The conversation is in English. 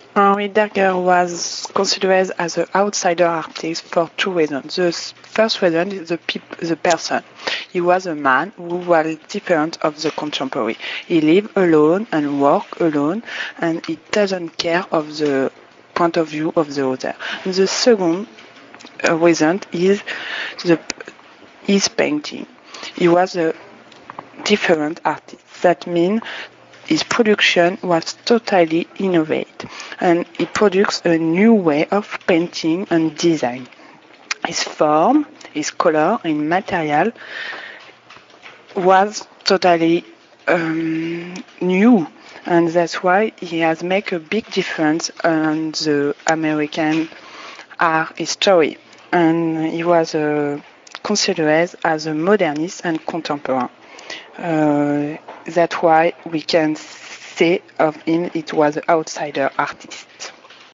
Henri Decker was considered as an outsider artist for two reasons. The first reason is the person. He was a man who was different of the contemporary. He lived alone and worked alone, and he doesn't care of the point of view of the other. And the second reason is his painting. He was a different artist. That means his production was totally innovative, and he produced a new way of painting and design. His form, his color, and material was totally new, and that's why he has made a big difference on the American art history. And he was considered as a modernist and contemporary. That's why we can say of him it was an outsider artist.